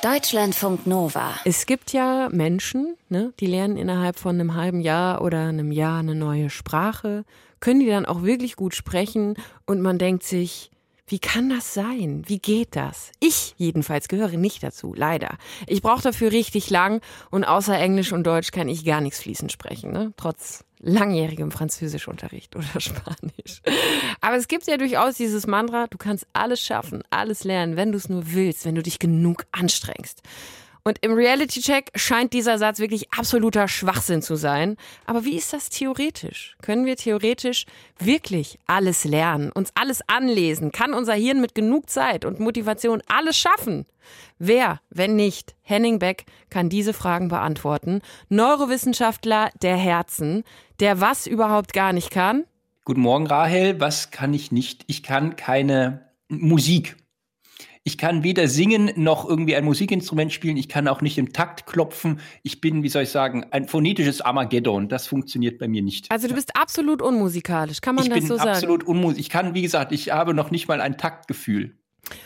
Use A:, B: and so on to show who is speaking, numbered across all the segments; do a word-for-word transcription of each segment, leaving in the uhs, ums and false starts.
A: Deutschlandfunk Nova.
B: Es gibt ja Menschen, ne, die lernen innerhalb von einem halben Jahr oder einem Jahr eine neue Sprache, können die dann auch wirklich gut sprechen und man denkt sich, wie kann das sein? Wie geht das? Ich jedenfalls gehöre nicht dazu, leider. Ich brauche dafür richtig lang und außer Englisch und Deutsch kann ich gar nichts fließend sprechen, ne? Trotz langjährigem Französischunterricht oder Spanisch. Aber es gibt ja durchaus dieses Mantra, du kannst alles schaffen, alles lernen, wenn du es nur willst, wenn du dich genug anstrengst. Und im Reality-Check scheint dieser Satz wirklich absoluter Schwachsinn zu sein. Aber wie ist das theoretisch? Können wir theoretisch wirklich alles lernen, uns alles anlesen? Kann unser Hirn mit genug Zeit und Motivation alles schaffen? Wer, wenn nicht Henning Beck, kann diese Fragen beantworten? Neurowissenschaftler der Herzen, der was überhaupt gar nicht kann?
C: Guten Morgen, Rahel. Was kann ich nicht? Ich kann keine Musik. Ich kann weder singen noch irgendwie ein Musikinstrument spielen. Ich kann auch nicht im Takt klopfen. Ich bin, wie soll ich sagen, ein phonetisches Armageddon. Das funktioniert bei mir nicht.
B: Also du bist absolut unmusikalisch, kann man
C: ich
B: das so sagen?
C: Ich bin absolut unmusikalisch. Ich kann, wie gesagt, ich habe noch nicht mal ein Taktgefühl.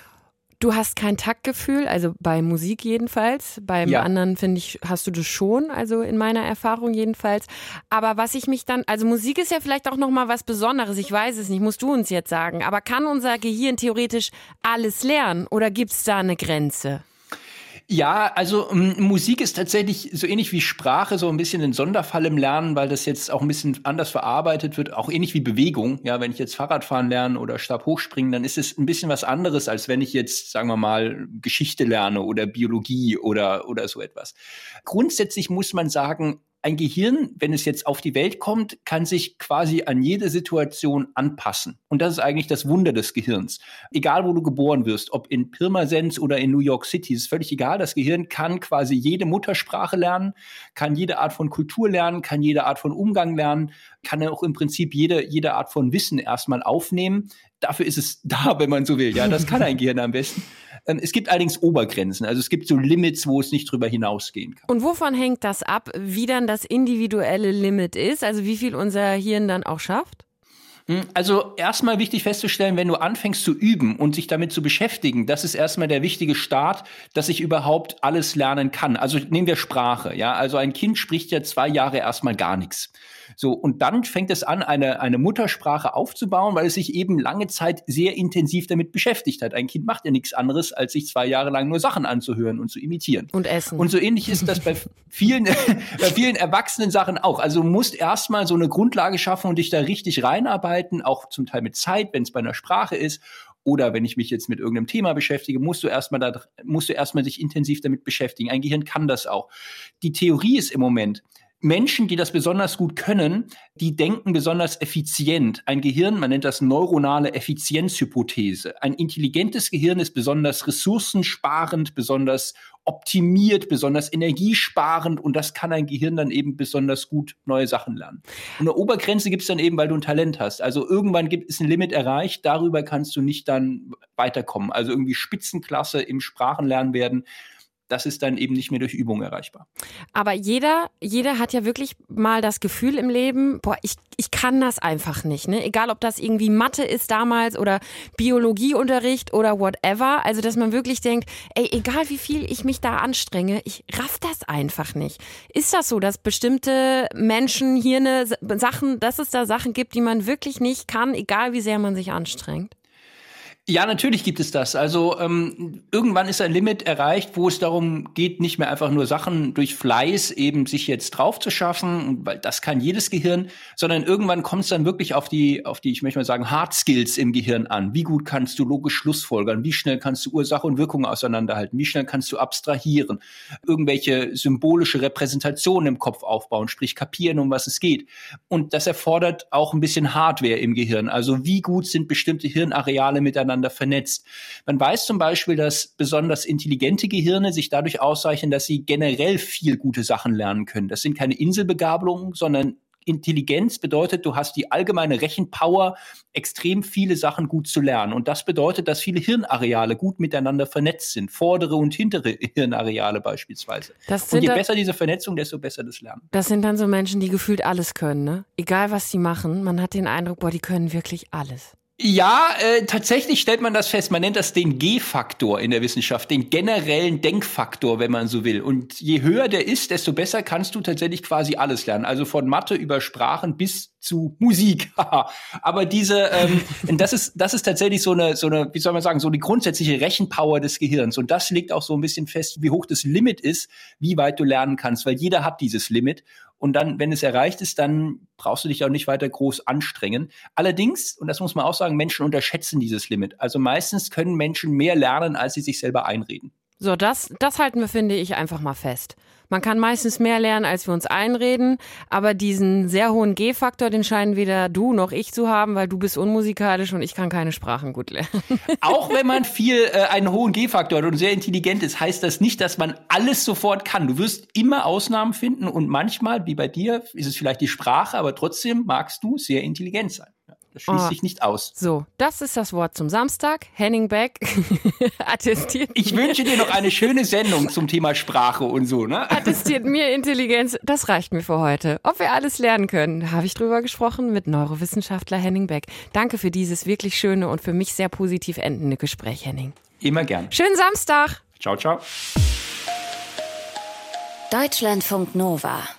B: Du hast kein Taktgefühl, also bei Musik jedenfalls. Beim
C: ja.
B: anderen, finde ich, hast du das schon, also in meiner Erfahrung jedenfalls. Aber was ich mich dann, also Musik ist ja vielleicht auch nochmal was Besonderes, ich weiß es nicht, musst du uns jetzt sagen. Aber kann unser Gehirn theoretisch alles lernen oder gibt es da eine Grenze?
C: Ja, also ähm, Musik ist tatsächlich so ähnlich wie Sprache, so ein bisschen ein Sonderfall im Lernen, weil das jetzt auch ein bisschen anders verarbeitet wird, auch ähnlich wie Bewegung. Ja, wenn ich jetzt Fahrradfahren lerne oder Stabhochspringen, dann ist es ein bisschen was anderes, als wenn ich jetzt, sagen wir mal, Geschichte lerne oder Biologie oder oder so etwas. Grundsätzlich muss man sagen, ein Gehirn, wenn es jetzt auf die Welt kommt, kann sich quasi an jede Situation anpassen. Und das ist eigentlich das Wunder des Gehirns. Egal, wo du geboren wirst, ob in Pirmasens oder in New York City, ist völlig egal. Das Gehirn kann quasi jede Muttersprache lernen, kann jede Art von Kultur lernen, kann jede Art von Umgang lernen, kann auch im Prinzip jede, jede Art von Wissen erstmal aufnehmen. Dafür ist es da, wenn man so will. Ja, das kann ein Gehirn am besten. Es gibt allerdings Obergrenzen. Also es gibt so Limits, wo es nicht drüber hinausgehen kann.
B: Und wovon hängt das ab, wie dann das individuelle Limit ist? Also wie viel unser Hirn dann auch schafft?
C: Also erstmal wichtig festzustellen, wenn du anfängst zu üben und sich damit zu beschäftigen, das ist erstmal der wichtige Start, dass ich überhaupt alles lernen kann. Also nehmen wir Sprache, ja. Also ein Kind spricht ja zwei Jahre erstmal gar nichts. So, und dann fängt es an, eine, eine Muttersprache aufzubauen, weil es sich eben lange Zeit sehr intensiv damit beschäftigt hat. Ein Kind macht ja nichts anderes, als sich zwei Jahre lang nur Sachen anzuhören und zu imitieren.
B: Und essen.
C: Und so ähnlich ist das bei vielen, bei vielen erwachsenen Sachen auch. Also du musst erstmal so eine Grundlage schaffen und dich da richtig reinarbeiten, auch zum Teil mit Zeit, wenn es bei einer Sprache ist. Oder wenn ich mich jetzt mit irgendeinem Thema beschäftige, musst du erstmal da, musst du erstmal dich intensiv damit beschäftigen. Ein Gehirn kann das auch. Die Theorie ist im Moment, Menschen, die das besonders gut können, die denken besonders effizient. Ein Gehirn, man nennt das neuronale Effizienzhypothese. Ein intelligentes Gehirn ist besonders ressourcensparend, besonders optimiert, besonders energiesparend und das kann ein Gehirn dann eben besonders gut neue Sachen lernen. Und eine Obergrenze gibt es dann eben, weil du ein Talent hast. Also irgendwann gibt es ein Limit erreicht, darüber kannst du nicht dann weiterkommen. Also irgendwie Spitzenklasse im Sprachenlernen werden. Das ist dann eben nicht mehr durch Übung erreichbar.
B: Aber jeder, jeder hat ja wirklich mal das Gefühl im Leben, boah, ich, ich kann das einfach nicht, ne? Egal, ob das irgendwie Mathe ist damals oder Biologieunterricht oder whatever. Also, dass man wirklich denkt, ey, egal wie viel ich mich da anstrenge, ich raff das einfach nicht. Ist das so, dass bestimmte Menschen hier eine Sachen, dass es da Sachen gibt, die man wirklich nicht kann, egal wie sehr man sich anstrengt?
C: Ja, natürlich gibt es das. Also ähm, irgendwann ist ein Limit erreicht, wo es darum geht, nicht mehr einfach nur Sachen durch Fleiß eben sich jetzt drauf zu schaffen, weil das kann jedes Gehirn, sondern irgendwann kommt es dann wirklich auf die, auf die, ich möchte mal sagen, Hard Skills im Gehirn an. Wie gut kannst du logisch schlussfolgern? Wie schnell kannst du Ursache und Wirkung auseinanderhalten? Wie schnell kannst du abstrahieren? Irgendwelche symbolische Repräsentationen im Kopf aufbauen, sprich kapieren, um was es geht. Und das erfordert auch ein bisschen Hardware im Gehirn. Also wie gut sind bestimmte Hirnareale miteinander vernetzt. Man weiß zum Beispiel, dass besonders intelligente Gehirne sich dadurch auszeichnen, dass sie generell viel gute Sachen lernen können. Das sind keine Inselbegabungen, sondern Intelligenz bedeutet, du hast die allgemeine Rechenpower, extrem viele Sachen gut zu lernen. Und das bedeutet, dass viele Hirnareale gut miteinander vernetzt sind. Vordere und hintere Hirnareale beispielsweise. Und je besser diese Vernetzung, desto besser das Lernen.
B: Das sind dann so Menschen, die gefühlt alles können, ne? Egal, was sie machen, man hat den Eindruck, boah, die können wirklich alles.
C: Ja, äh, tatsächlich stellt man das fest. Man nennt das den G-Faktor in der Wissenschaft, den generellen Denkfaktor, wenn man so will. Und je höher der ist, desto besser kannst du tatsächlich quasi alles lernen. Also von Mathe über Sprachen bis zu Musik. Aber diese, ähm, das ist, das ist tatsächlich so eine, so eine, wie soll man sagen, so die grundsätzliche Rechenpower des Gehirns. Und das legt auch so ein bisschen fest, wie hoch das Limit ist, wie weit du lernen kannst, weil jeder hat dieses Limit. Und dann, wenn es erreicht ist, dann brauchst du dich auch nicht weiter groß anstrengen. Allerdings, und das muss man auch sagen, Menschen unterschätzen dieses Limit. Also meistens können Menschen mehr lernen, als sie sich selber einreden.
B: So, das, das halten wir, finde ich, einfach mal fest. Man kann meistens mehr lernen, als wir uns einreden, aber diesen sehr hohen G-Faktor, den scheinen weder du noch ich zu haben, weil du bist unmusikalisch und ich kann keine Sprachen gut lernen.
C: Auch wenn man viel äh, einen hohen G-Faktor hat und sehr intelligent ist, heißt das nicht, dass man alles sofort kann. Du wirst immer Ausnahmen finden und manchmal, wie bei dir, ist es vielleicht die Sprache, aber trotzdem magst du sehr intelligent sein. Das schließt oh. sich nicht aus.
B: So, das ist das Wort zum Samstag. Henning Beck attestiert.
C: Ich wünsche dir noch eine schöne Sendung zum Thema Sprache und so, ne?
B: Attestiert mir Intelligenz. Das reicht mir für heute. Ob wir alles lernen können, da habe ich drüber gesprochen mit Neurowissenschaftler Henning Beck. Danke für dieses wirklich schöne und für mich sehr positiv endende Gespräch, Henning.
C: Immer gern.
B: Schönen Samstag.
C: Ciao, ciao.
A: Deutschlandfunk Nova.